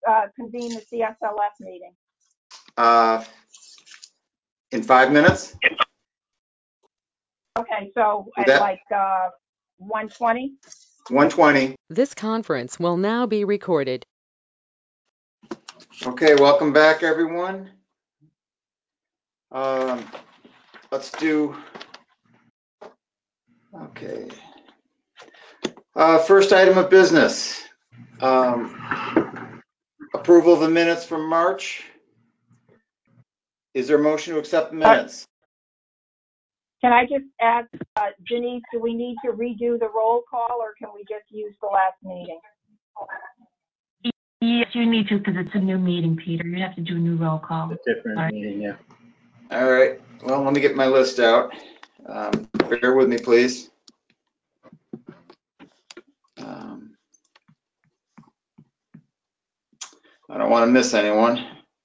convene the CSLF meeting? In 5 minutes? Okay, so at That- like 1:20? 1:20. This conference will now be recorded. Okay, welcome back, everyone. Let's do, okay. First item of business. Approval of the minutes from March. Is there a motion to accept the minutes? Can I just ask, Denise, do we need to redo the roll call or can we just use the last meeting? Yes, you need to, because it's a new meeting, Peter. You have to do a new roll call. A different meeting, yeah. All right, well, let me get my list out. Bear with me, please. I don't want to miss anyone.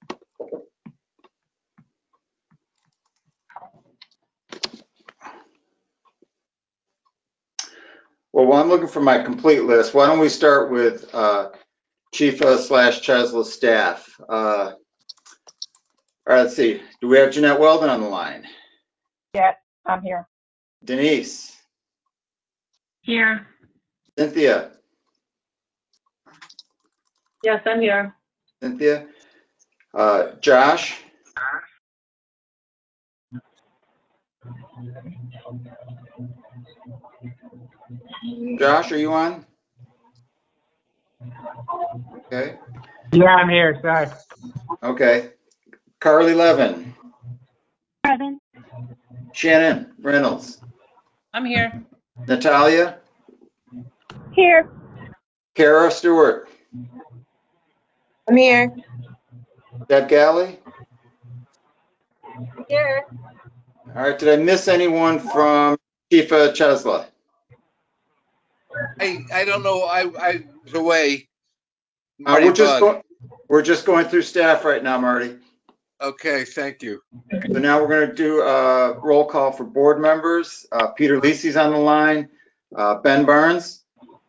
Well, while I'm looking for my complete list, why don't we start with Chifa/Chesla staff. All right, let's see. Do we have Jeanette Weldon on the line? Yes, I'm here. Denise? Here. Cynthia? Yes, I'm here. Cynthia? Josh? Josh, are you on? Okay. Yeah, I'm here, sorry. Okay. Carly Levin? Present. Shannon Reynolds? I'm here. Natalia? Here. Kara Stewart? I'm here. Deb Galley? Here. All right, did I miss anyone from Chifa/Chesla? I don't know. I was away. We're just going through staff right now, Marty. Okay, thank you. So now we're going to do a roll call for board members. Peter Lisi's on the line. Ben Barnes.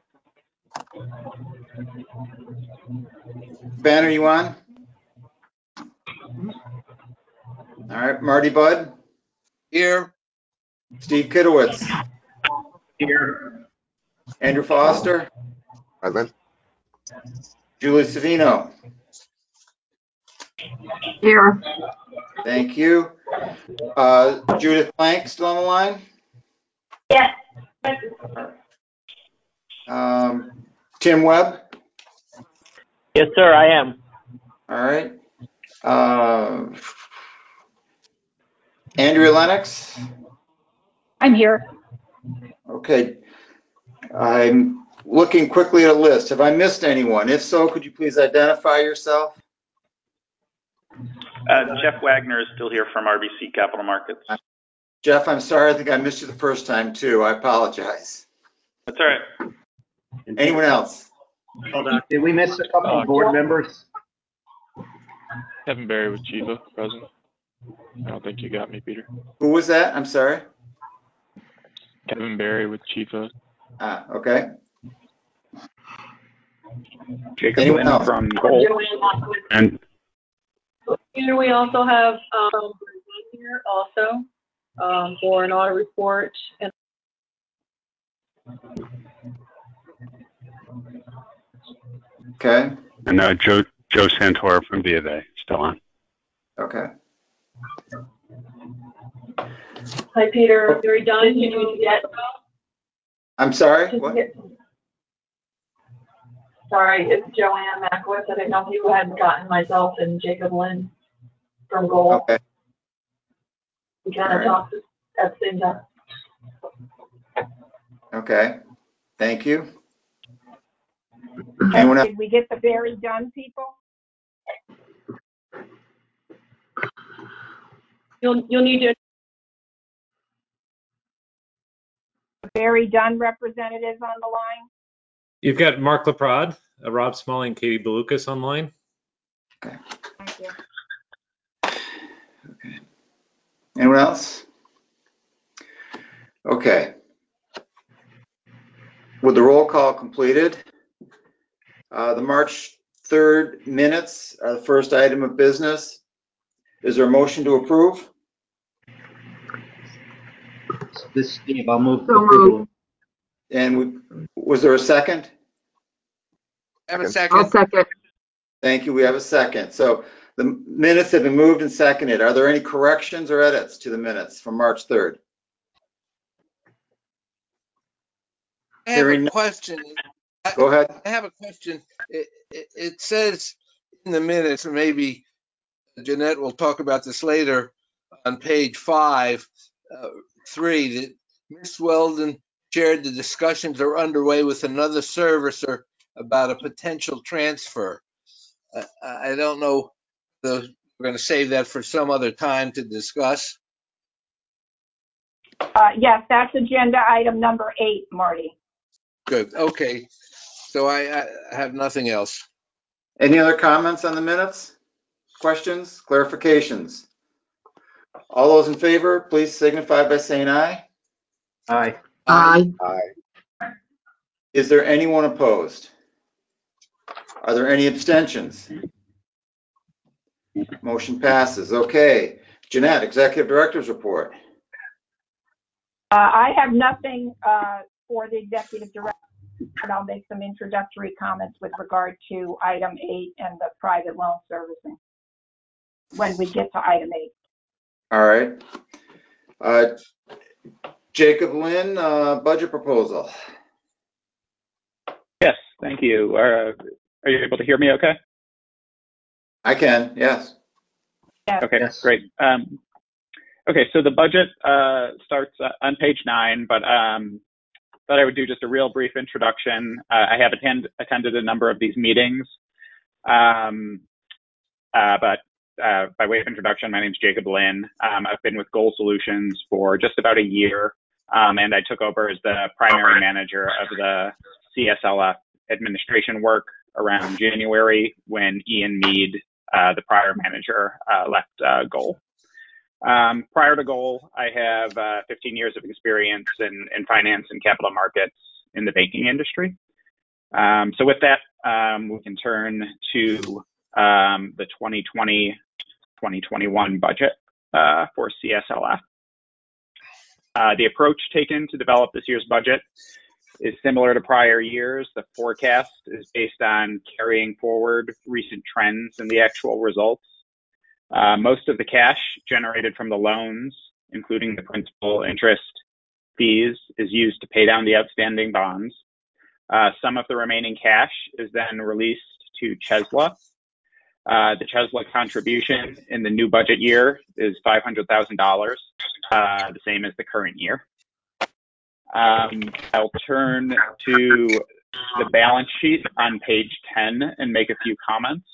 Ben, are you on? All right, Marty Budd. Here. Steve Kitowitz. Here. Andrew Foster. Present. Julie Savino. Here. Thank you. Judith Plank still on the line? Yes. Tim Webb. Yes, sir, I am. All right. Andrea Lennox. I'm here. Okay. I'm looking quickly at a list. Have I missed anyone? If so, could you please identify yourself? Jeff Wagner is still here from RBC Capital Markets. Jeff, I'm sorry. I think I missed you the first time too. I apologize. That's all right. Anyone else? Hold on. Did we miss a couple of board members? Kevin Barry with Chifa, present. I don't think you got me, Peter. Who was that? I'm sorry. Kevin Barry with Chifa. Okay. Jacob Anyone else? from Gold. And here we also have here also for an audit report. And Okay. And Joe Santora from B of A, still on. Okay. hi, Peter. Are you done? Can you get? I'm sorry. What? Sorry, it's Joanne Mackwith. I didn't know if you had gotten myself and Jacob Lynn from Gold. Okay. We kind of talked at the same time. Okay. Thank you. And Anyone else? did we get the Barry Dunn people? You'll need to. Barry Dunn representatives on the line? You've got Mark Leprad, Rob Smalling, Katie Belucas online. Okay. Thank you. Okay. Anyone else? Okay. With the roll call completed, the March 3rd minutes are the first item of business. Is there a motion to approve? This is Steve, I'll move So approval. And was there a second? Have a I'll second. second. Thank you. We have a second. So the minutes have been moved and seconded. Are there any corrections or edits to the minutes from March 3rd? I have Hearing a none. question. Go ahead. I have a question. It says in the minutes, and maybe Jeanette will talk about this later, on page 5, 3, that Ms. Weldon shared the discussions are underway with another servicer about a potential transfer. I don't know, we're going to save that for some other time to discuss. Yes, that's agenda item number 8, Marty. Good, okay. So I have nothing else. Any other comments on the minutes? Questions, clarifications? All those in favor, please signify by saying aye. Aye. Aye. Is there anyone opposed? Are there any abstentions? Motion passes. Okay. Jeanette, Executive Director's report. I have nothing for the executive director, but I'll make some introductory comments with regard to item 8 and the private loan servicing when we get to item 8. All right. Jacob Lynn, budget proposal. Yes, thank you. Are you able to hear me okay? I can, yes. Okay, Yes. great. Okay, so the budget starts on page 9, but thought I would do just a real brief introduction. I have attended a number of these meetings, but by way of introduction, my name is Jacob Lynn. I've been with Goal Solutions for just about a year, and I took over as the primary manager of the CSLF administration work around January when Ian Mead, the prior manager, left Goal. Prior to Goal, I have 15 years of experience in finance and capital markets in the banking industry. So with that, we can turn to the 2020-2021 budget for CSLF. The approach taken to develop this year's budget is similar to prior years. The forecast is based on carrying forward recent trends in the actual results. Most of the cash generated from the loans, including the principal, interest, fees, is used to pay down the outstanding bonds. Some of the remaining cash is then released to CHESLA. The CHESLA contribution in the new budget year is $500,000, the same as the current year. I'll turn to the balance sheet on page 10 and make a few comments.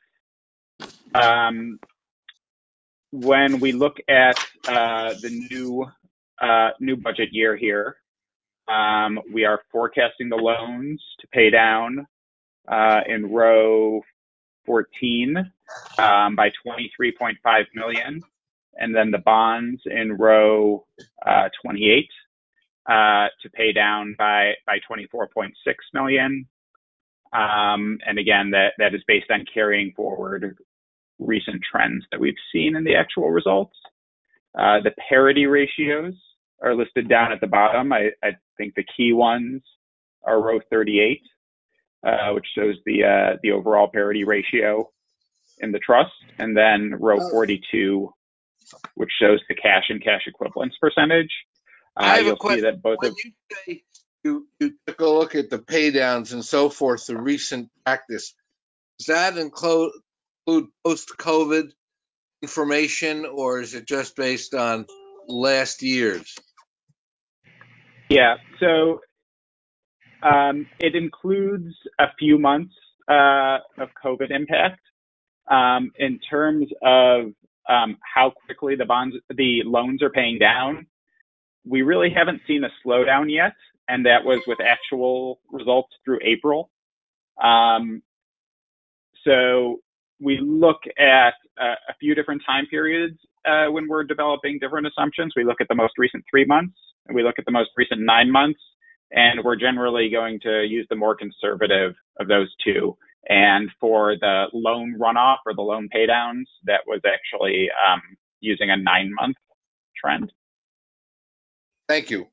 When we look at the new budget year here, we are forecasting the loans to pay down in row 14 by $23.5 million, and then the bonds in row 28 to pay down by $24.6 million. And again, that is based on carrying forward recent trends that we've seen in the actual results. The parity ratios are listed down at the bottom. I think the key ones are row 38, which shows the overall parity ratio in the trust, and then row 42, which shows the cash and cash equivalents percentage. I have you'll a question. see that both When of you say you took a look at the pay downs and so forth, the recent practice, does that include post-COVID information, or is it just based on last year's? Yeah, so it includes a few months of COVID impact. In terms of how quickly the loans are paying down, we really haven't seen a slowdown yet, and that was with actual results through April. So we look at a few different time periods when we're developing different assumptions. We look at the most recent 3 months, and we look at the most recent 9 months, and we're generally going to use the more conservative of those two. And for the loan runoff or the loan paydowns, that was actually using a 9-month trend. Thank you.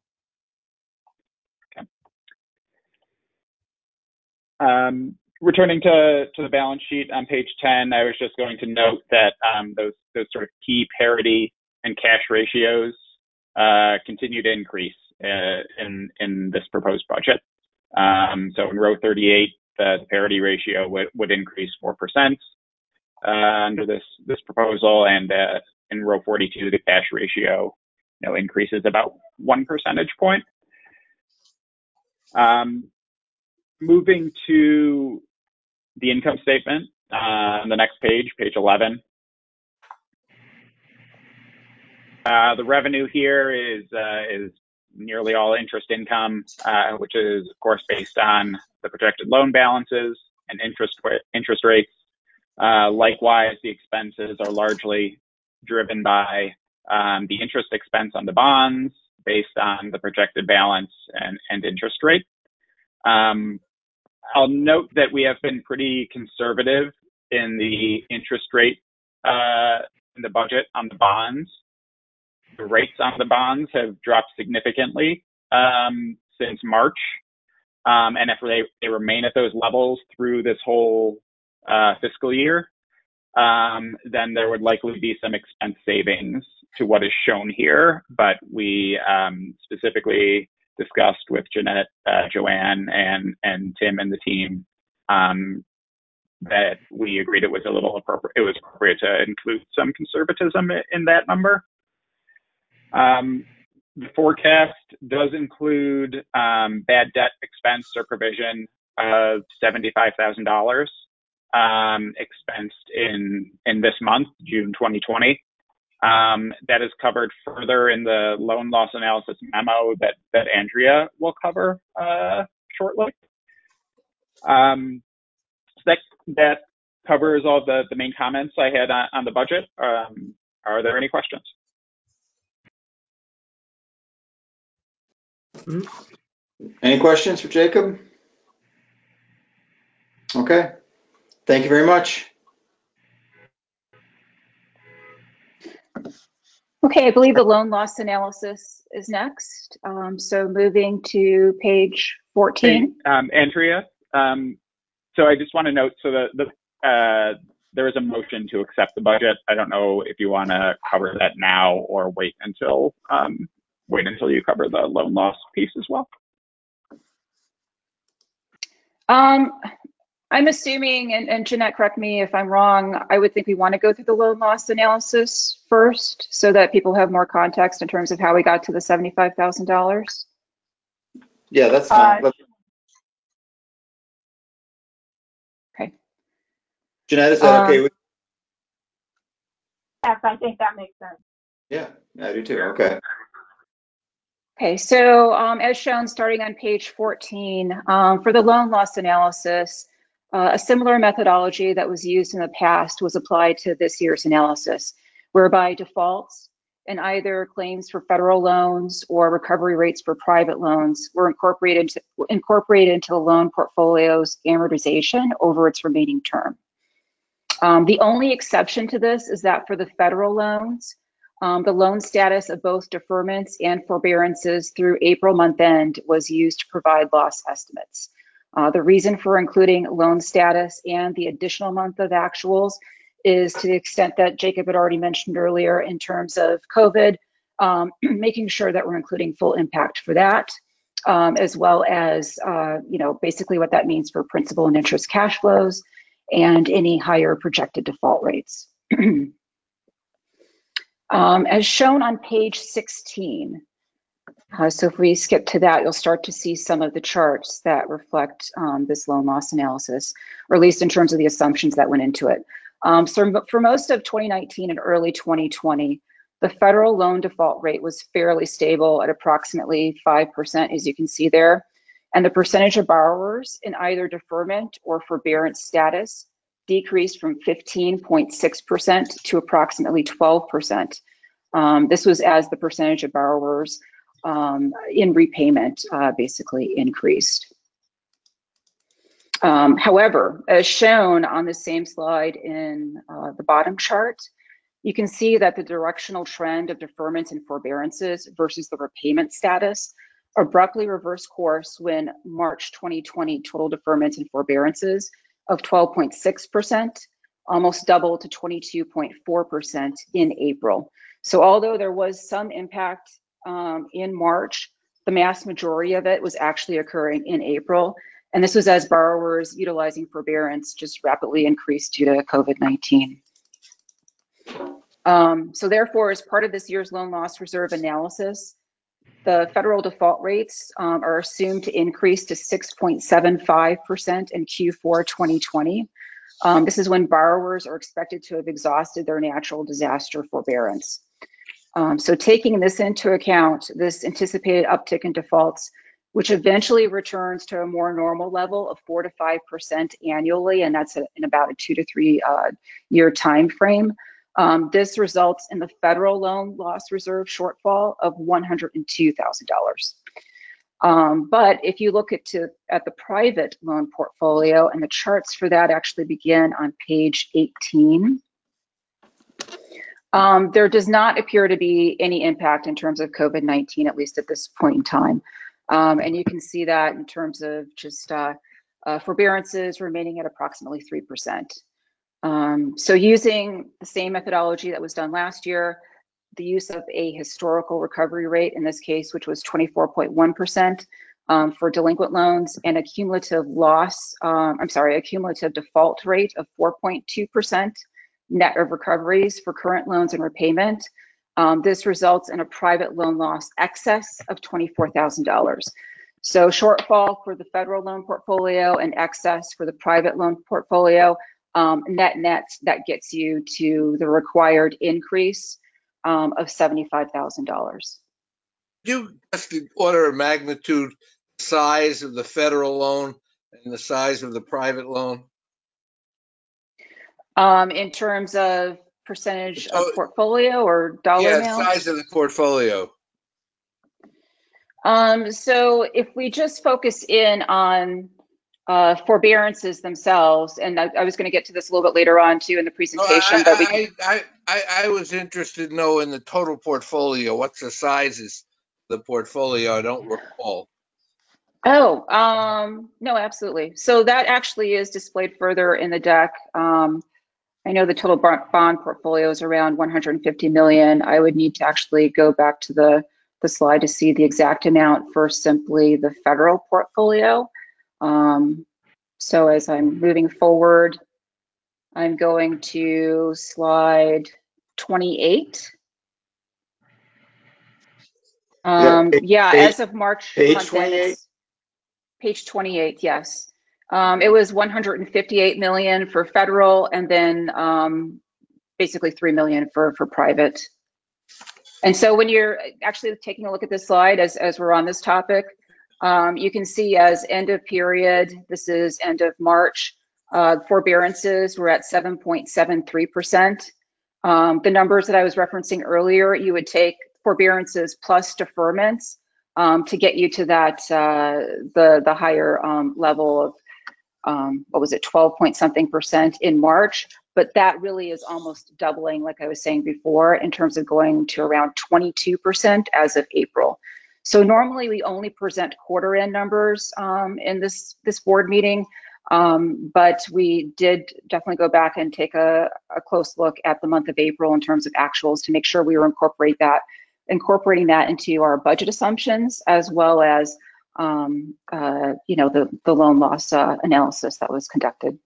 Returning to the balance sheet on page 10, I was just going to note that those sort of key parity and cash ratios continue to increase in this proposed budget. So in row 38, the parity ratio would increase 4% under this proposal, and in row 42, the cash ratio increases about 1 percentage point. Moving to the income statement on the next page, page 11. The revenue here is nearly all interest income, which is, of course, based on the projected loan balances and interest rates. Likewise, the expenses are largely driven by the interest expense on the bonds based on the projected balance and interest rate. I'll note that we have been pretty conservative in the interest rate in the budget on the bonds. The rates on the bonds have dropped significantly since March. And if they remain at those levels through this whole fiscal year, then there would likely be some expense savings to what is shown here. But we specifically discussed with Jeanette, Joanne, and Tim and the team that we agreed it was appropriate to include some conservatism in that number. The forecast does include bad debt expense or provision of $75,000 expensed in this month, June 2020. That is covered further in the loan loss analysis memo that Andrea will cover shortly. So that covers all the main comments I had on the budget. Are there any questions? Any questions for Jacob? Okay. Thank you very much. Okay, I believe the loan loss analysis is next. So moving to page 14. Hey, Andrea, so I just want to note, so there is a motion to accept the budget. I don't know if you want to cover that now or wait until you cover the loan loss piece as well. I'm assuming, and Jeanette, correct me if I'm wrong, I would think we want to go through the loan loss analysis first so that people have more context in terms of how we got to the $75,000. Yeah, that's fine. Okay. Jeanette, is that okay with you? Yes, I think that makes sense. Yeah, I do too. Okay. Okay, so as shown starting on page 14, for the loan loss analysis, a similar methodology that was used in the past was applied to this year's analysis, whereby defaults and either claims for federal loans or recovery rates for private loans were incorporated into the loan portfolio's amortization over its remaining term. The only exception to this is that for the federal loans, the loan status of both deferments and forbearances through April month end was used to provide loss estimates. The reason for including loan status and the additional month of actuals is to the extent that Jacob had already mentioned earlier in terms of COVID, making sure that we're including full impact for that, as well as basically what that means for principal and interest cash flows and any higher projected default rates. As shown on page 16, so if we skip to that, you'll start to see some of the charts that reflect this loan loss analysis, or at least in terms of the assumptions that went into it. So for most of 2019 and early 2020, the federal loan default rate was fairly stable at approximately 5%, as you can see there. And the percentage of borrowers in either deferment or forbearance status decreased from 15.6% to approximately 12%. This was as the percentage of borrowers in repayment basically increased. However, as shown on the same slide in the bottom chart, you can see that the directional trend of deferments and forbearances versus the repayment status abruptly reversed course when March 2020 total deferments and forbearances of 12.6% almost doubled to 22.4% in April. So although there was some impact in March, the mass majority of it was actually occurring in April. And this was as borrowers utilizing forbearance just rapidly increased due to COVID-19. So therefore, as part of this year's loan loss reserve analysis, the federal default rates are assumed to increase to 6.75% in Q4 2020. This is when borrowers are expected to have exhausted their natural disaster forbearance. So taking this into account, this anticipated uptick in defaults, which eventually returns to a more normal level of 4 to 5% annually, and that's in about a 2 to 3 year time frame. This results in the federal loan loss reserve shortfall of $102,000. But if you look at the private loan portfolio, and the charts for that actually begin on page 18, there does not appear to be any impact in terms of COVID-19, at least at this point in time. And you can see that in terms of just forbearances remaining at approximately 3%. So using the same methodology that was done last year, the use of a historical recovery rate in this case, which was 24.1% for delinquent loans, and a cumulative default rate of 4.2% net of recoveries for current loans and repayment. This results in a private loan loss excess of $24,000. So shortfall for the federal loan portfolio and excess for the private loan portfolio, net that gets you to the required increase of $75,000. You just the order of magnitude size of the federal loan and the size of the private loan? In terms of percentage of portfolio or dollar amount? Yeah, size of the portfolio. So if we just focus in on forbearances themselves, and I was going to get to this a little bit later on too in the presentation. I was interested to know in the total portfolio, what's the sizes of the portfolio? I don't recall. Oh, no, absolutely. So that actually is displayed further in the deck. I know the total bond portfolio is around 150 million. I would need to actually go back to the slide to see the exact amount for simply the federal portfolio. So as I'm moving forward, I'm going to slide 28. As of March, page 28. Page 28, yes. It was 158 million for federal, and then basically 3 million for private. And so when you're actually taking a look at this slide, as we're on this topic, you can see as end of period, this is end of March, forbearances were at 7.73%. The numbers that I was referencing earlier, you would take forbearances plus deferments to get you to that, the higher level of, 12 point something percent in March. But that really is almost doubling, like I was saying before, in terms of going to around 22% as of April. So normally we only present quarter end numbers in this board meeting, but we did definitely go back and take a close look at the month of April in terms of actuals to make sure we were incorporating that into our budget assumptions, as well as the loan loss analysis that was conducted.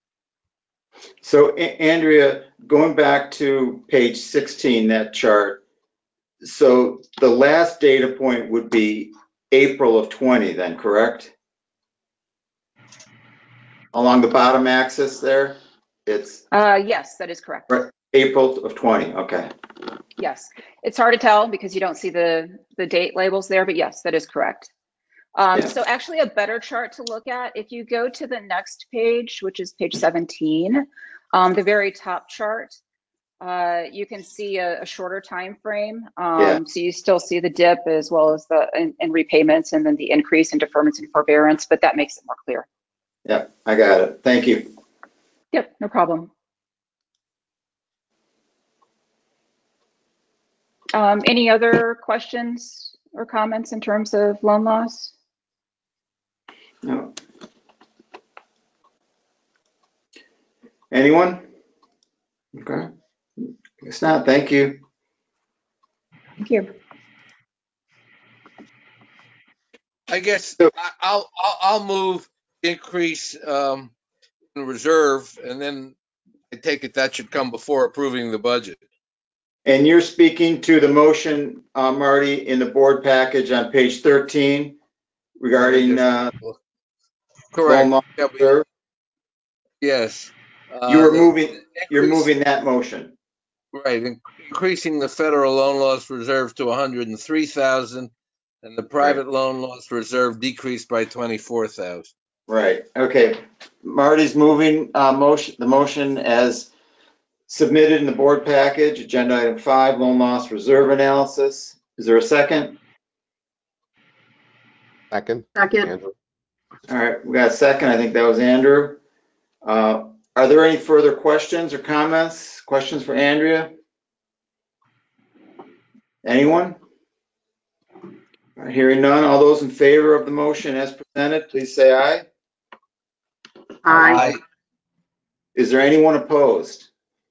So Andrea, going back to page 16, that chart, so the last data point would be April of 20 then, correct? Along the bottom axis there, it's... Yes, that is correct. Right, April of 20, okay. Yes, it's hard to tell because you don't see the date labels there, but yes, that is correct. So actually a better chart to look at, if you go to the next page, which is page 17, the very top chart, you can see a shorter time frame. So you still see the dip as well as in repayments, and then the increase in deferments and forbearance, but that makes it more clear. Yep, I got it. Thank you. Yep, no problem. Any other questions or comments in terms of loan loss? No. Anyone? Okay. Guess not. Thank you. Thank you. I guess I'll move increase in reserve, and then I take it that should come before approving the budget. And you're speaking to the motion, Marty, in the board package on page 13 regarding loan Correct. loss Yeah, reserve? yes. You're Increase, moving that motion. right, increasing the federal loan loss reserve to 103,000, and the private loan loss reserve decreased by 24,000. Right. Okay. Marty's moving the motion as submitted in the board package, agenda item 5, loan loss reserve analysis. Is there a second? Second. Second. Andrew. All right, we got a second. I think that was Andrew. Are there any further questions or comments? Questions for Andrea? Anyone? All right, hearing none. All those in favor of the motion as presented, please say aye. Aye. Is there anyone opposed?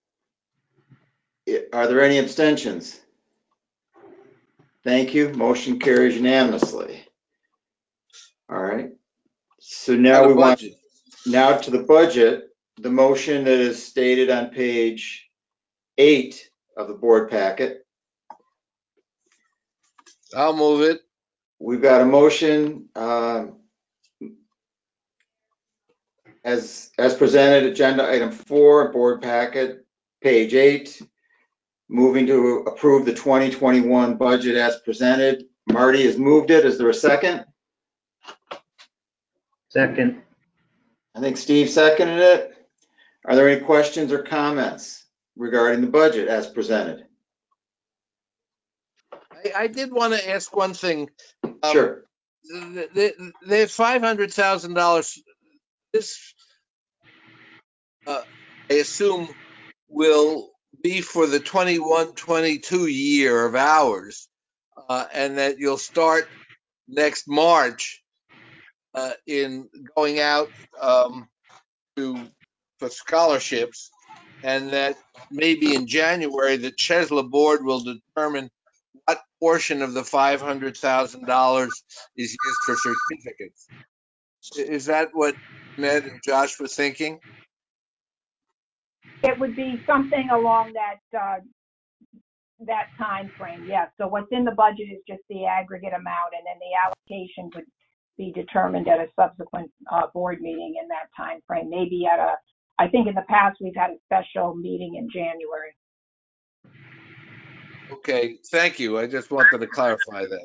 Are there any abstentions? Thank you. Motion carries unanimously. All right. So now we want now to the budget. The motion that is stated on page 8 of the board packet. I'll move it. We've got a motion as presented, agenda item 4, board packet, page 8. Moving to approve the 2021 budget as presented. Marty has moved it. Is there a second? Second. I think Steve seconded it. Are there any questions or comments regarding the budget as presented? I did want to ask one thing. Sure. There's $500,000. This, I assume, will be for the 21-22 year of hours, and that you'll start next March in going out for scholarships, and that maybe in January the Chesla board will determine what portion of the $500,000 is used for certificates. Is that what Ned and Josh were thinking? It would be something along that time frame, yes. So what's in the budget is just the aggregate amount, and then the allocation would be determined at a subsequent board meeting in that time frame. Maybe I think in the past we've had a special meeting in January. Okay, thank you. I just wanted to clarify that.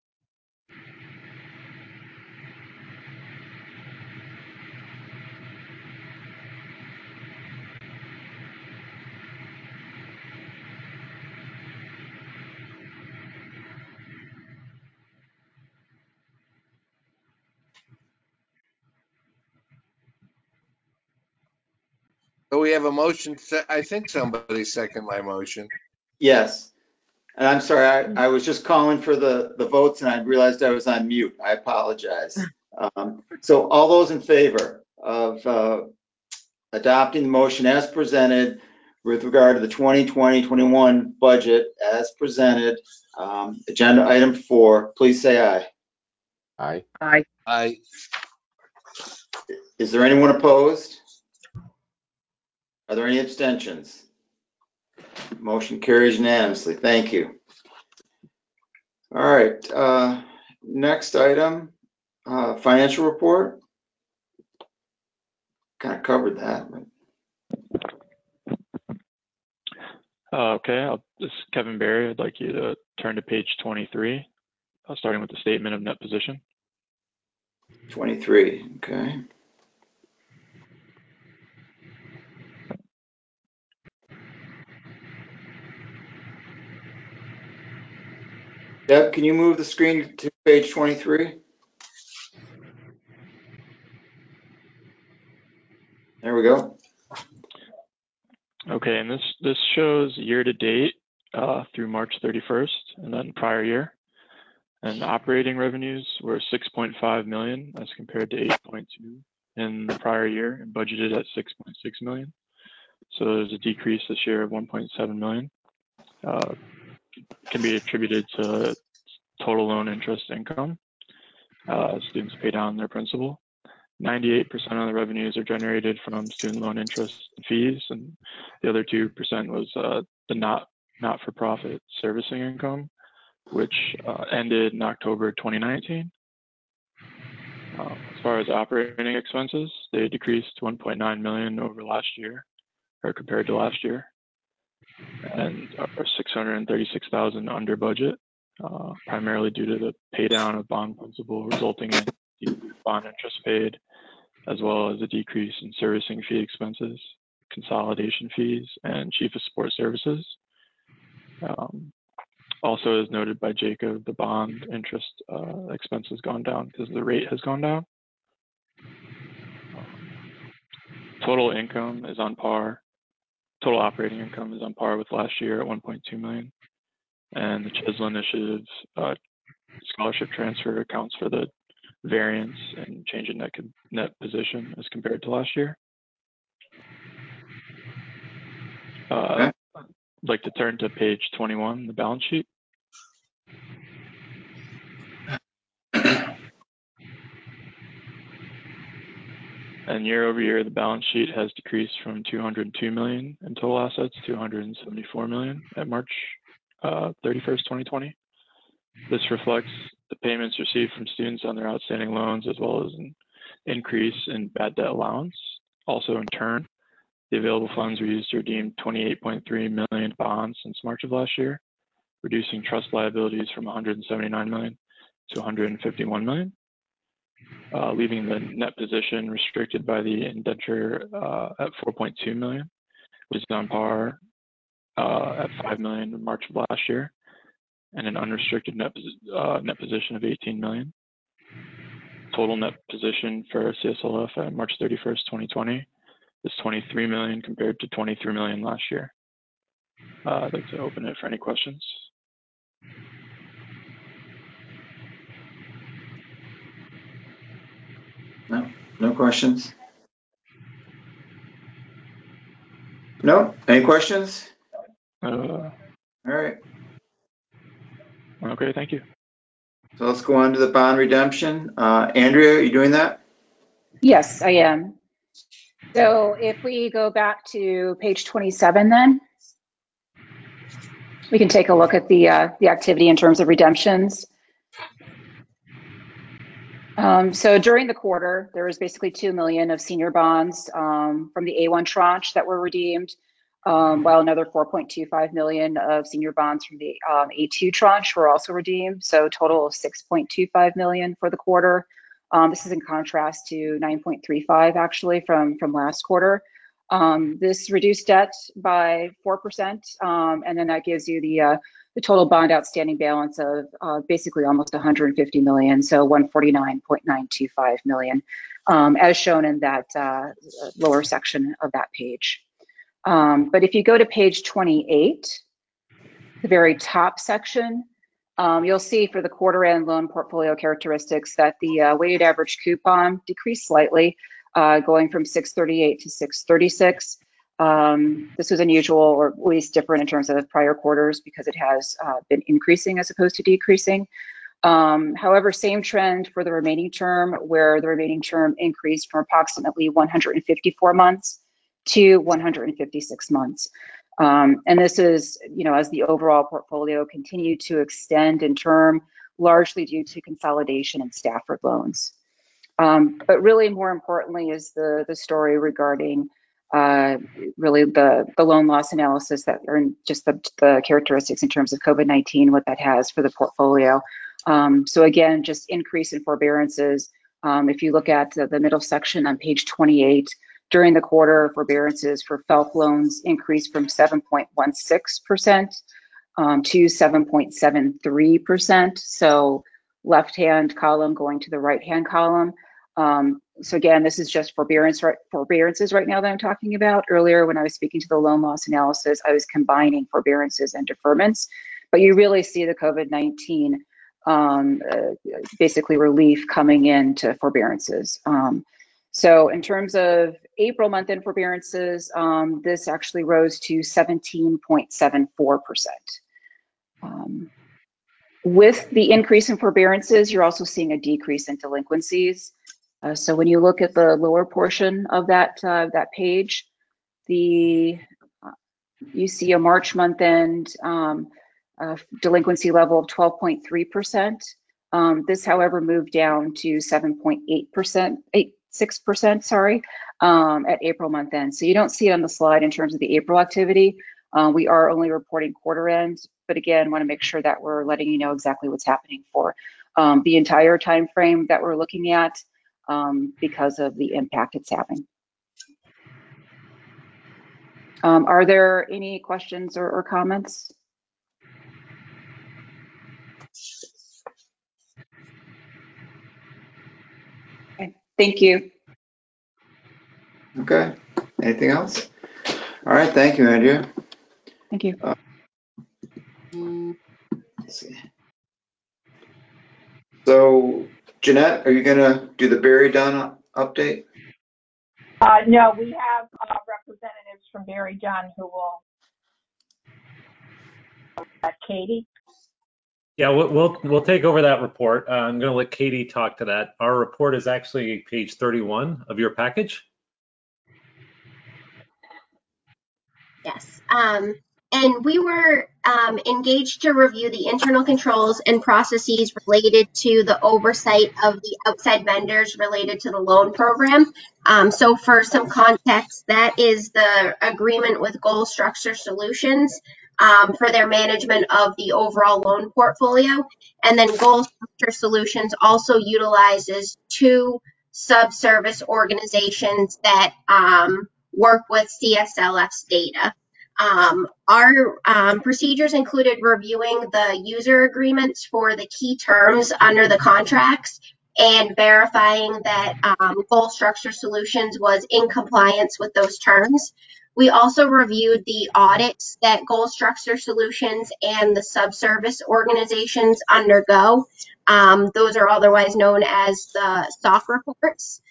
So we have a motion. I think somebody seconded my motion. Yes. And I'm sorry, I was just calling for the votes and I realized I was on mute. I apologize. So all those in favor of adopting the motion as presented with regard to the 2020-21 budget as presented, agenda item 4, please say aye. Aye. Aye. Aye. Is there anyone opposed? Are there any abstentions? Motion carries unanimously. Thank you. All right. Next item, financial report. Kind of covered that. Okay, this is Kevin Barry. I'd like you to turn to page 23, starting with the statement of net position. 23, okay. Deb, can you move the screen to page 23? There we go. Okay, and this shows year to date through March 31st, and then prior year. And operating revenues were 6.5 million as compared to 8.2 in the prior year, and budgeted at 6.6 million. So there's a decrease this year of 1.7 million. Can be attributed to total loan interest income. Students pay down their principal. 98% of the revenues are generated from student loan interest and fees, and the other 2% was the not-for-profit servicing income, which ended in October 2019. As far as operating expenses, they decreased 1.9 million over last year, or compared to last year, and are 636,000 under budget, primarily due to the pay down of bond principal resulting in decreased bond interest paid, as well as a decrease in servicing fee expenses, consolidation fees, and chief of support services. Also, as noted by Jacob, the bond interest expense has gone down because the rate has gone down. Total income is on par. Total operating income is on par with last year at 1.2 million. And the Chisel Initiative scholarship transfer accounts for the variance and change in net position as compared to last year. I'd like to turn to page 21, the balance sheet. And year over year, the balance sheet has decreased from 202 million in total assets to 174 million at March 31st, 2020. This reflects the payments received from students on their outstanding loans, as well as an increase in bad debt allowance. Also, in turn, the available funds were used to redeem 28.3 million bonds since March of last year, reducing trust liabilities from 179 million to 151 million. Leaving the net position restricted by the indenture at 4.2 million, which is on par at 5 million in March of last year, and an unrestricted net position of 18 million. Total net position for CSLF at March 31st, 2020 is 23 million compared to 23 million last year. I'd like to open it for any questions. No questions? No? Any questions? All right. Okay, thank you. So let's go on to the bond redemption. Andrea, are you doing that? Yes, I am. So if we go back to page 27, then we can take a look at the activity in terms of redemptions. So during the quarter, there was basically 2 million of senior bonds from the A1 tranche that were redeemed, while another 4.25 million of senior bonds from the A2 tranche were also redeemed. So a total of 6.25 million for the quarter. This is in contrast to 9.35 actually from last quarter. This reduced debt by 4%, and then that gives you the total bond outstanding balance of basically almost 150 million, so 149.925 million, as shown in that lower section of that page. But if you go to page 28, the very top section, you'll see for the quarter end loan portfolio characteristics that the weighted average coupon decreased slightly, going from 638 to 636. This was unusual, or at least different in terms of prior quarters, because it has been increasing as opposed to decreasing. However, same trend for the remaining term, where the remaining term increased from approximately 154 months to 156 months. And this is, as the overall portfolio continued to extend in term, largely due to consolidation in Stafford loans. But really more importantly is the story regarding really the loan loss analysis that are in just the characteristics in terms of COVID-19, what that has for the portfolio. So again, just increase in forbearances. If you look at the middle section on page 28, during the quarter, forbearances for FFELP loans increased from 7.16% to 7.73%. So left-hand column going to the right-hand column. So again, this is just forbearances right now that I'm talking about. Earlier, when I was speaking to the loan loss analysis, I was combining forbearances and deferments, but you really see the COVID-19 basically relief coming into forbearances. So in terms of April month-end forbearances, this actually rose to 17.74%. With the increase in forbearances, you're also seeing a decrease in delinquencies. So when you look at the lower portion of that page, you see a March month-end delinquency level of 12.3%. This, however, moved down to 7.86%, sorry, at April month-end. So you don't see it on the slide in terms of the April activity. We are only reporting quarter end, but again, want to make sure that we're letting you know exactly what's happening for the entire time frame that we're looking at because of the impact it's having. Are there any questions or comments? Okay, thank you. Okay, anything else? All right, thank you, Andrea. Thank you. Let's see. So, Jeanette, are you gonna do the Barry Dunn update? No, we have representatives from Barry Dunn who will. Katie. Yeah, we'll take over that report. I'm going to let Katie talk to that. Our report is actually page 31 of your package. Yes. And we were engaged to review the internal controls and processes related to the oversight of the outside vendors related to the loan program. So for some context, that is the agreement with Goal Structure Solutions for their management of the overall loan portfolio. And then Goal Structure Solutions also utilizes two subservice organizations that work with CSLF's data. Our procedures included reviewing the user agreements for the key terms under the contracts and verifying that Goal Structure Solutions was in compliance with those terms. We also reviewed the audits that Goal Structure Solutions and the subservice organizations undergo. Those are otherwise known as the SOC reports.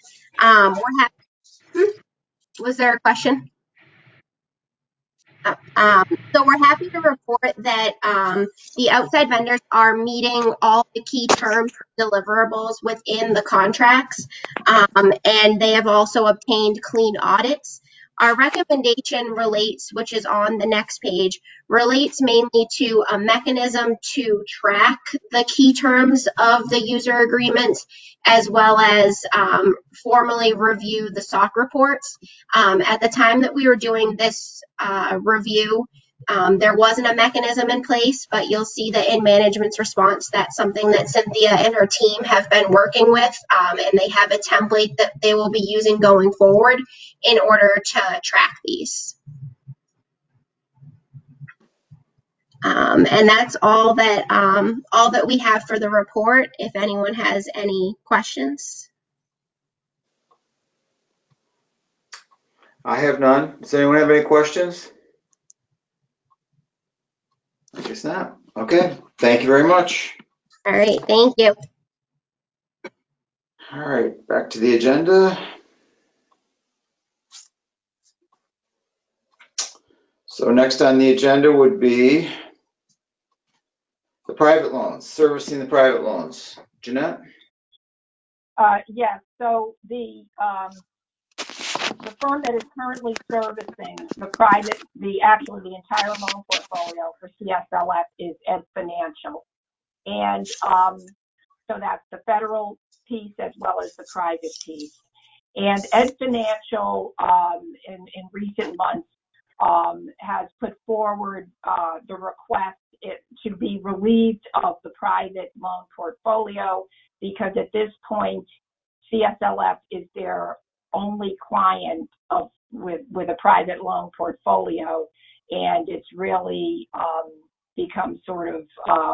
Was there a question? So we're happy to report that the outside vendors are meeting all the key terms deliverables within the contracts, and they have also obtained clean audits. Our recommendation relates, which is on the next page, relates mainly to a mechanism to track the key terms of the user agreements, as well as formally review the SOC reports. At the time that we were doing this review, there wasn't a mechanism in place, but you'll see that in management's response, that's something that Cynthia and her team have been working with, and they have a template that they will be using going forward in order to track these. And that's all that we have for the report. If anyone has any questions. I have none. Does anyone have any questions? I guess not. Okay, thank you very much. All right, thank you. All right, back to the agenda. So next on the agenda would be the private loans, servicing the private loans. Jeanette? Yes, so the firm that is currently servicing the entire loan portfolio for CSLF is Ed Financial. And so that's the federal piece as well as the private piece. And Ed Financial in recent months has put forward the request to be relieved of the private loan portfolio because at this point, CSLF is their only client with a private loan portfolio, and it's really become sort of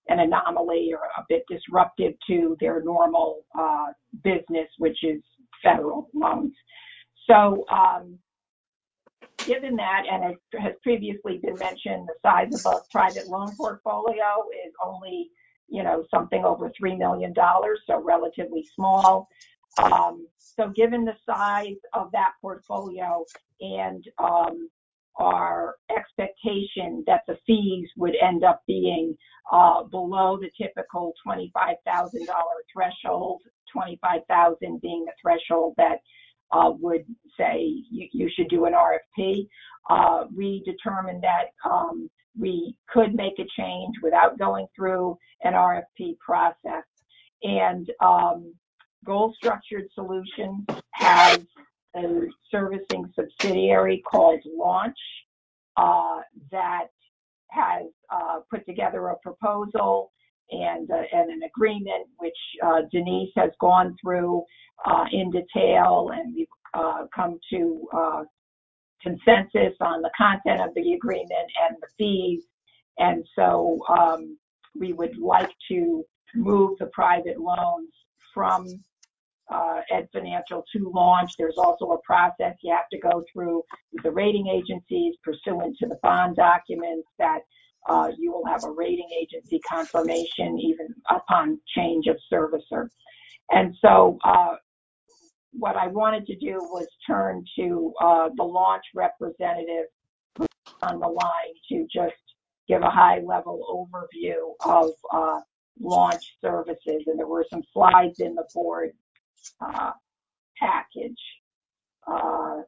an anomaly or a bit disruptive to their normal business, which is federal loans. So given that, and as has previously been mentioned, the size of the private loan portfolio is only, something over $3 million, so relatively small. So given the size of that portfolio and our expectation that the fees would end up being below the typical $25,000 threshold, $25,000 being the threshold that would say you should do an RFP. We determined that we could make a change without going through an RFP process. And Goal Structured Solutions has a servicing subsidiary called Launch that has put together a proposal and an agreement, which Denise has gone through in detail, and we've come to consensus on the content of the agreement and the fees. And so we would like to move the private loans from Ed Financial to Launch. There's also a process you have to go through with the rating agencies pursuant to the bond documents that you will have a rating agency confirmation even upon change of servicer. And so what I wanted to do was turn to the Launch representative who's on the line to just give a high-level overview of Launch services. And there were some slides in the board package. I'll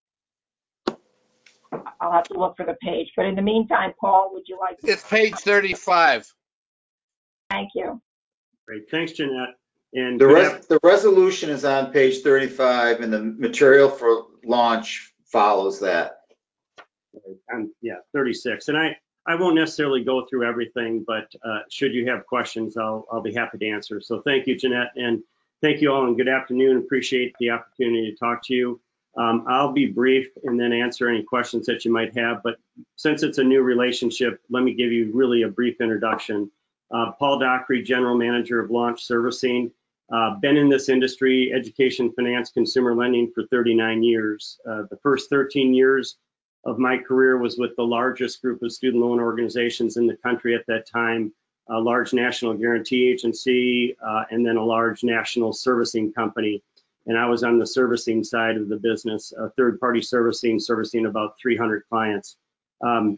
have to look for the page. But in the meantime, Paul, would you like to? It's page 35. Thank you. Great. Thanks, Jeanette. And the resolution is on page 35, and the material for Launch follows that. Yeah, 36. And I won't necessarily go through everything, but should you have questions, I'll be happy to answer. So thank you, Jeanette, and thank you all, and good afternoon. Appreciate the opportunity to talk to you. I'll be brief and then answer any questions that you might have. But since it's a new relationship, let me give you really a brief introduction. Paul Dockery, General Manager of Launch Servicing. Been in this industry, education, finance, consumer lending for 39 years. The first 13 years of my career was with the largest group of student loan organizations in the country at that time, a large national guarantee agency, and then a large national servicing company. And I was on the servicing side of the business, third-party servicing about 300 clients. In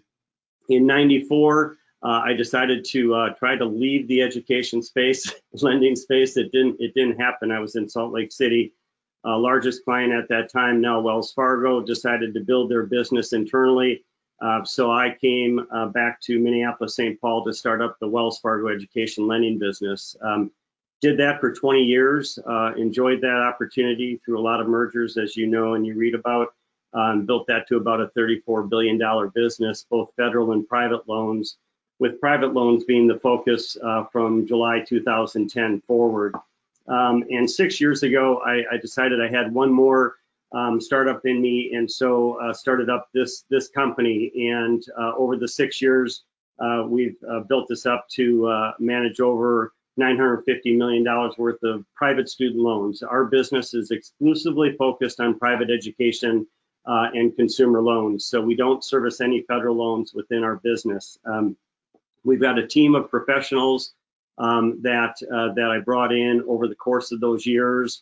'94, I decided to try to leave the education space, lending space. It didn't happen. I was in Salt Lake City. Largest client at that time, now Wells Fargo, decided to build their business internally. So I came back to Minneapolis, St. Paul to start up the Wells Fargo education lending business. Did that for 20 years, enjoyed that opportunity through a lot of mergers, as you know and you read about, built that to about a $34 billion business, both federal and private loans, with private loans being the focus from July 2010 forward. And 6 years ago, I decided I had one more startup in me, and so started up this company. And over the 6 years, we've built this up to manage over $950 million worth of private student loans. Our business is exclusively focused on private education and consumer loans, so we don't service any federal loans within our business. We've got a team of professionals that I brought in over the course of those years.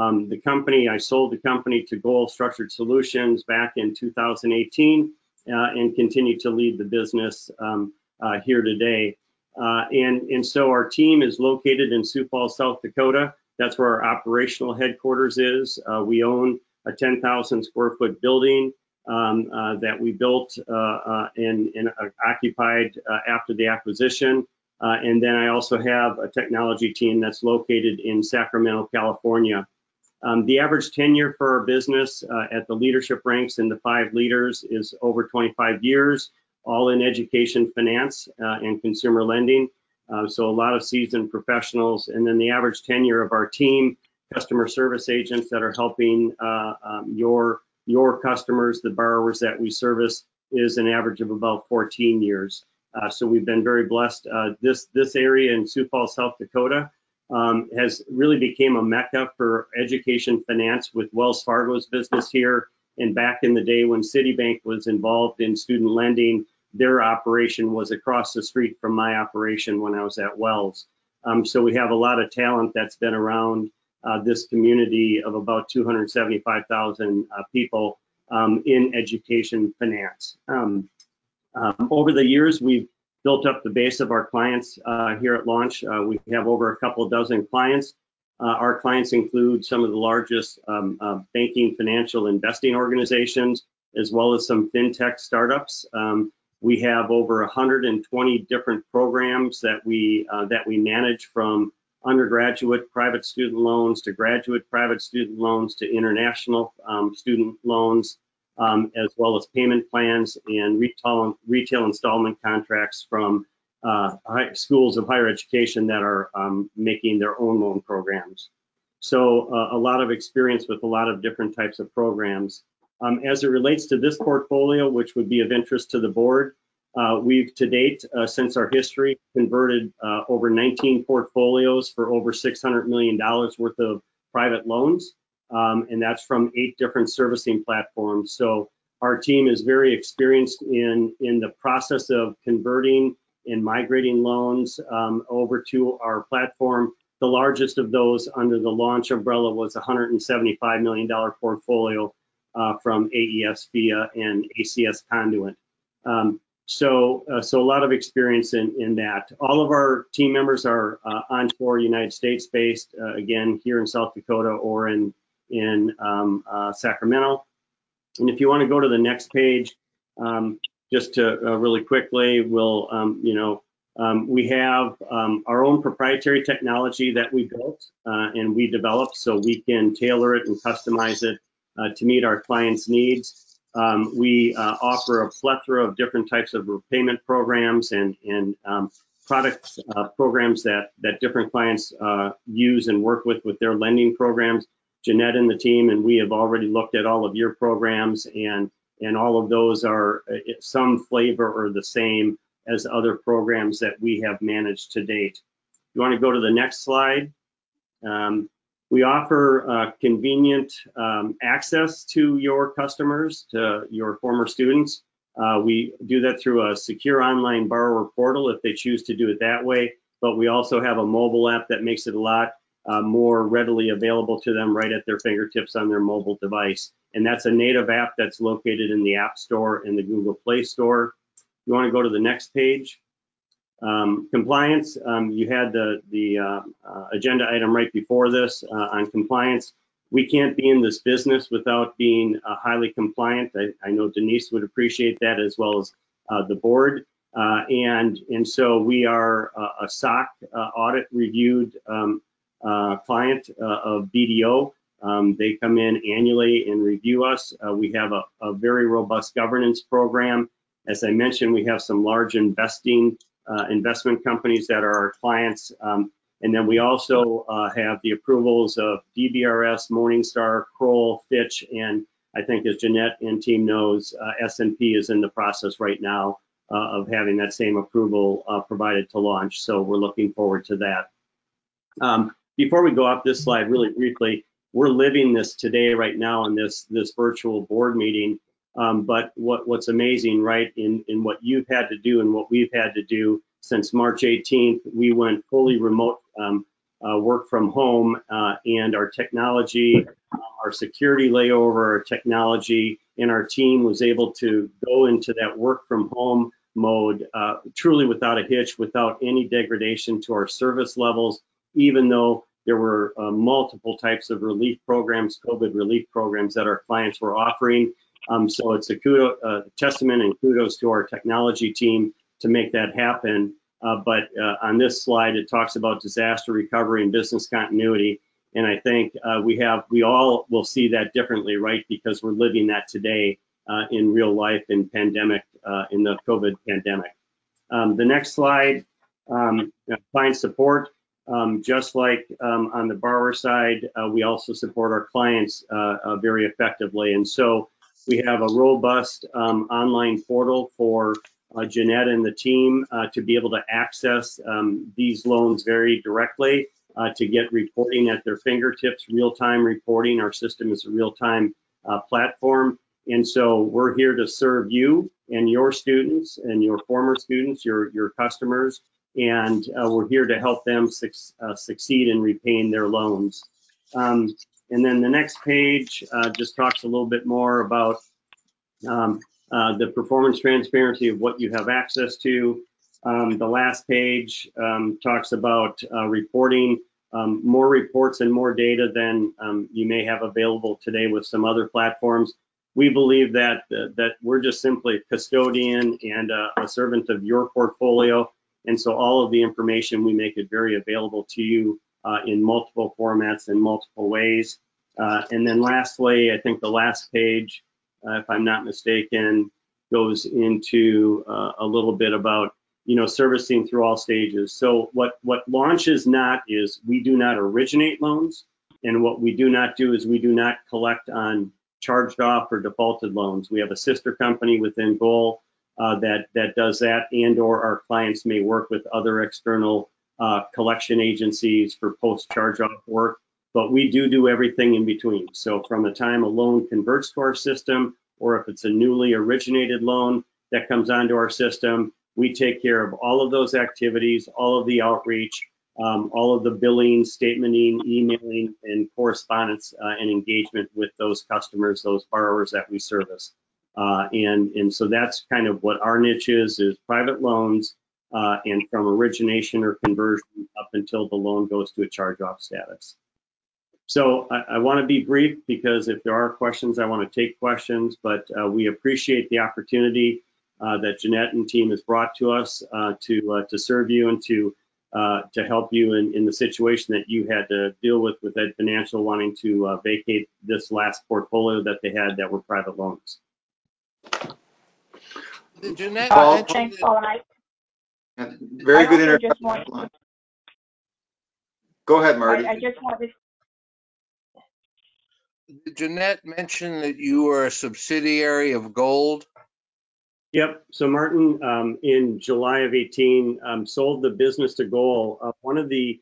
I sold the company to Goal Structured Solutions back in 2018 and continue to lead the business here today. And so our team is located in Sioux Falls, South Dakota. That's where our operational headquarters is. We own a 10,000 square foot building that we built and occupied after the acquisition. And then I also have a technology team that's located in Sacramento, California. The average tenure for our business at the leadership ranks in the 5 leaders is over 25 years, all in education, finance, and consumer lending. So a lot of seasoned professionals. And then the average tenure of our team, customer service agents that are helping your customers, the borrowers that we service, is an average of about 14 years. So we've been very blessed. This area in Sioux Falls, South Dakota, has really became a mecca for education finance with Wells Fargo's business here. And back in the day when Citibank was involved in student lending, their operation was across the street from my operation when I was at Wells. So we have a lot of talent that's been around this community of about 275,000 people in education finance. Over the years, we've built up the base of our clients here at Launch. We have over a couple dozen clients. Our clients include some of the largest banking, financial, investing organizations, as well as some fintech startups. We have over 120 different programs that we manage, from undergraduate private student loans to graduate private student loans to international student loans, as well as payment plans and retail installment contracts from schools of higher education that are making their own loan programs. So a lot of experience with a lot of different types of programs. As it relates to this portfolio, which would be of interest to the board, we've to date, since our history, converted over 19 portfolios for over $600 million worth of private loans. And that's from 8 different servicing platforms. So our team is very experienced in the process of converting and migrating loans over to our platform. The largest of those under the Launch umbrella was a $175 million portfolio from AES FIA and ACS Conduit. So a lot of experience in that. All of our team members are onshore United States based, again, here in South Dakota or in Sacramento. And if you want to go to the next page, just to really quickly, we'll, we have our own proprietary technology that we built and we developed, so we can tailor it and customize it to meet our clients' needs. We offer a plethora of different types of repayment programs and product programs that different clients use and work with their lending programs. Jeanette and the team and we have already looked at all of your programs, and all of those are some flavor or the same as other programs that we have managed to date. You want to go to the next slide? We offer convenient access to your customers, to your former students. We do that through a secure online borrower portal if they choose to do it that way, but we also have a mobile app that makes it a lot more readily available to them right at their fingertips on their mobile device. And that's a native app that's located in the App Store and the Google Play Store. You want to go to the next page? Compliance, you had the agenda item right before this on compliance. We can't be in this business without being highly compliant. I know Denise would appreciate that, as well as the board. And so we are a SOC audit reviewed client of BDO. They come in annually and review us. We have a very robust governance program. As I mentioned, we have some large investment companies that are our clients. And then we also have the approvals of DBRS, Morningstar, Kroll, Fitch, and I think, as Jeanette and team knows, S&P is in the process right now of having that same approval provided to Launch. So we're looking forward to that. Before we go off this slide, really briefly, we're living this today right now in this virtual board meeting. But what's amazing, right, in what you've had to do and what we've had to do since March 18th, we went fully remote work from home, and our technology, our security layover, our technology, and our team was able to go into that work from home mode truly without a hitch, without any degradation to our service levels, even though there were multiple types of relief programs, COVID relief programs that our clients were offering. So it's a testament and kudos to our technology team to make that happen. But on this slide, it talks about disaster recovery and business continuity. And I think we all will see that differently, right? Because we're living that today in real life in the COVID pandemic. The next slide, client support. Just like on the borrower side, we also support our clients very effectively. And so we have a robust online portal for Jeanette and the team to be able to access these loans very directly, to get reporting at their fingertips, real-time reporting. Our system is a real-time platform. And so we're here to serve you and your students and your former students, your customers, and we're here to help them succeed in repaying their loans. And then the next page just talks a little bit more about the performance transparency of what you have access to. The last page talks about reporting, more reports and more data than you may have available today with some other platforms. We believe that we're just simply a custodian and a servant of your portfolio. And so all of the information, we make it very available to you in multiple formats and multiple ways. And then lastly, I think the last page, if I'm not mistaken, goes into a little bit about, servicing through all stages. So what Launch is not is we do not originate loans. And what we do not do is we do not collect on charged off or defaulted loans. We have a sister company within Goal that does that, and or our clients may work with other external collection agencies for post-charge off work. But we do everything in between. So from the time a loan converts to our system, or if it's a newly originated loan that comes onto our system, we take care of all of those activities, all of the outreach, all of the billing, statementing, emailing, and correspondence and engagement with those customers, those borrowers that we service. And so that's kind of what our niche is private loans, and from origination or conversion up until the loan goes to a charge-off status. So I want to be brief because if there are questions, I want to take questions, but we appreciate the opportunity that Jeanette and team has brought to us to serve you and to help you in the situation that you had to deal with Ed Financial wanting to vacate this last portfolio that they had that were private loans. Jeanette, thanks, Paul. Very good introduction. Go ahead, Marty. I just wanted. Jeanette mentioned that you were a subsidiary of Gold. Yep. So Martin, in July of 18, sold the business to Goal. One of the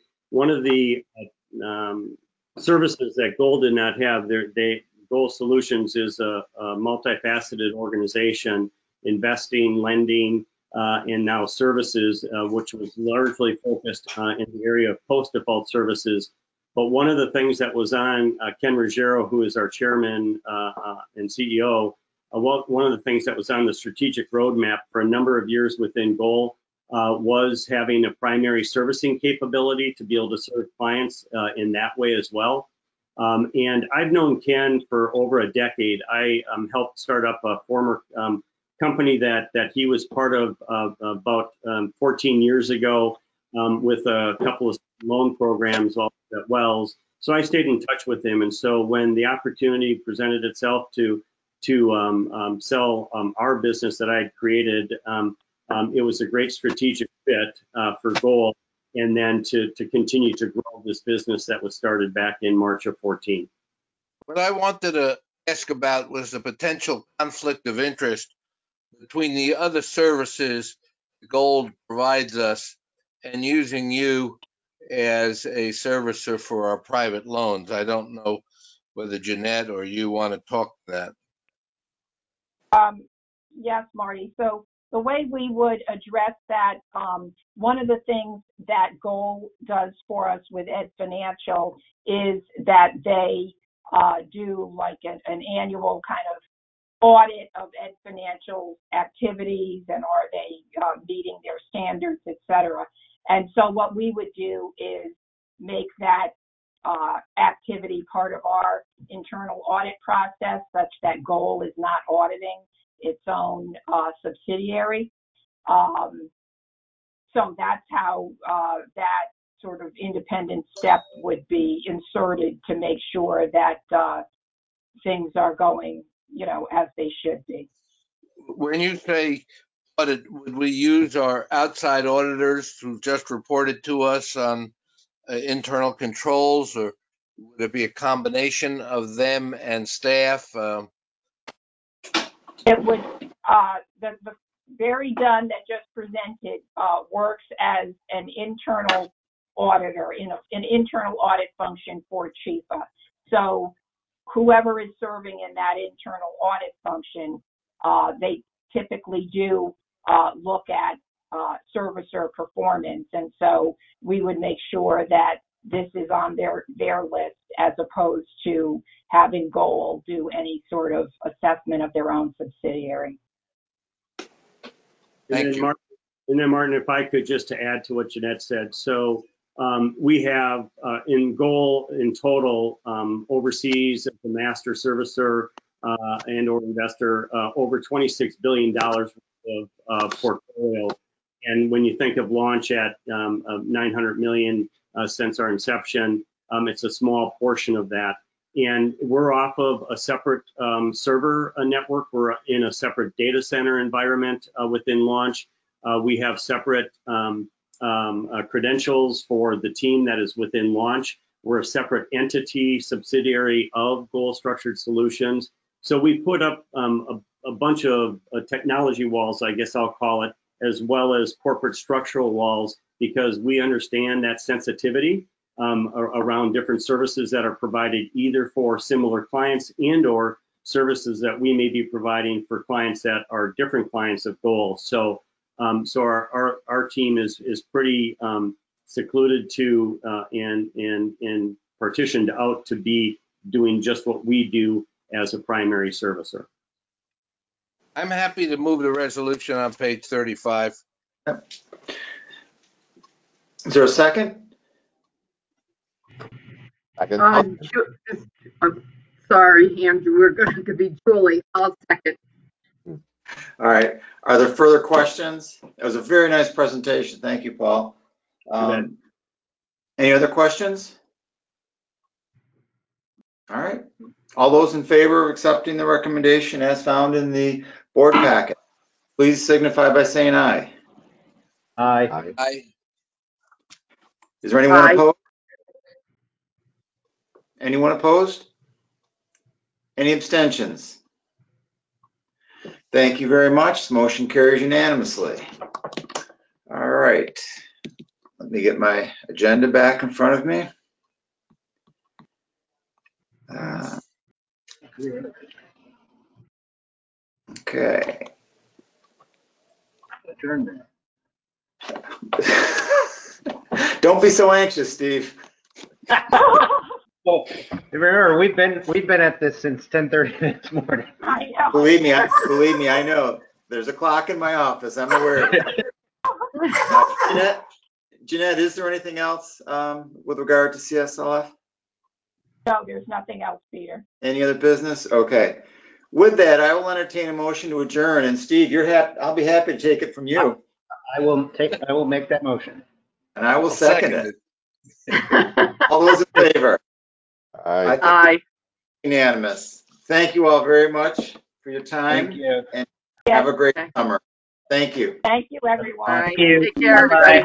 services that Goal did not have, Goal Solutions is a multifaceted organization, investing, lending, and now services, which was largely focused in the area of post-default services. But one of the things that was on Ken Ruggiero, who is our chairman and CEO, one of the things that was on the strategic roadmap for a number of years within Goal was having a primary servicing capability to be able to serve clients in that way as well. And I've known Ken for over a decade. I helped start up a former company that he was part of about 14 years ago with a couple of loan programs at Wells. So I stayed in touch with him. And so when the opportunity presented itself to sell our business that I had created, it was a great strategic fit for Goal, and then to continue to grow this business that was started back in March of 14. What I wanted to ask about was the potential conflict of interest between the other services Gold provides us and using you as a servicer for our private loans. I don't know whether Jeanette or you want to talk to that. Yes, Marty. So the way we would address that, one of the things that Goal does for us with Ed Financial is that they do like an annual kind of audit of Ed Financial activities, and are they meeting their standards, et cetera. And so what we would do is make that activity part of our internal audit process, such that Goal is not auditing its own subsidiary. So that's how that sort of independent step would be inserted to make sure that things are going, as they should be. When you say audit, would we use our outside auditors who just reported to us on internal controls, or would it be a combination of them and staff? It would, Barry Dunn that just presented works as an internal auditor in an internal audit function for Chifa. So whoever is serving in that internal audit function, they typically do look at servicer performance. And so we would make sure that this is on their list as opposed to having Goal do any sort of assessment of their own subsidiary. And then Martin, if I could just to add to what Jeanette said. So we have in Goal in total overseas as the master servicer and or investor over $26 billion of portfolio. And when you think of launch at $900 million since our inception, it's a small portion of that. And we're off of a separate server network. We're in a separate data center environment within Launch. We have separate credentials for the team that is within Launch. We're a separate entity, subsidiary of Goal Structured Solutions. So we put up a bunch of technology walls, I guess I'll call it, as well as corporate structural walls, because we understand that sensitivity around different services that are provided either for similar clients and or services that we may be providing for clients that are different clients of Goal. So our team is pretty secluded to and partitioned out to be doing just what we do as a primary servicer. I'm happy to move the resolution on page 35. Is there a second? I'm sorry, Andrew, we're going to be Julie. I'll second. All right. Are there further questions? It was a very nice presentation. Thank you, Paul. Any other questions? All right. All those in favor of accepting the recommendation as found in the board packet, please signify by saying aye. Aye. Aye. Is there anyone opposed? Anyone opposed? Any abstentions? Thank you very much. Motion carries unanimously. All right. Let me get my agenda back in front of me. Okay. Don't be so anxious, Steve. Well, remember, we've been at this since 10:30 this morning. I know. Believe me, I know. There's a clock in my office. I'm aware of it. Jeanette, is there anything else with regard to CSLF? No, there's nothing else, Peter. Any other business? Okay. With that, I will entertain a motion to adjourn. And Steve, I'll be happy to take it from you. I will make that motion. And I will second it. All those in favor? Aye. Unanimous. Thank you all very much for your time. Thank you. And have a great summer. Thank you. Thank you, everyone. Take care, everybody.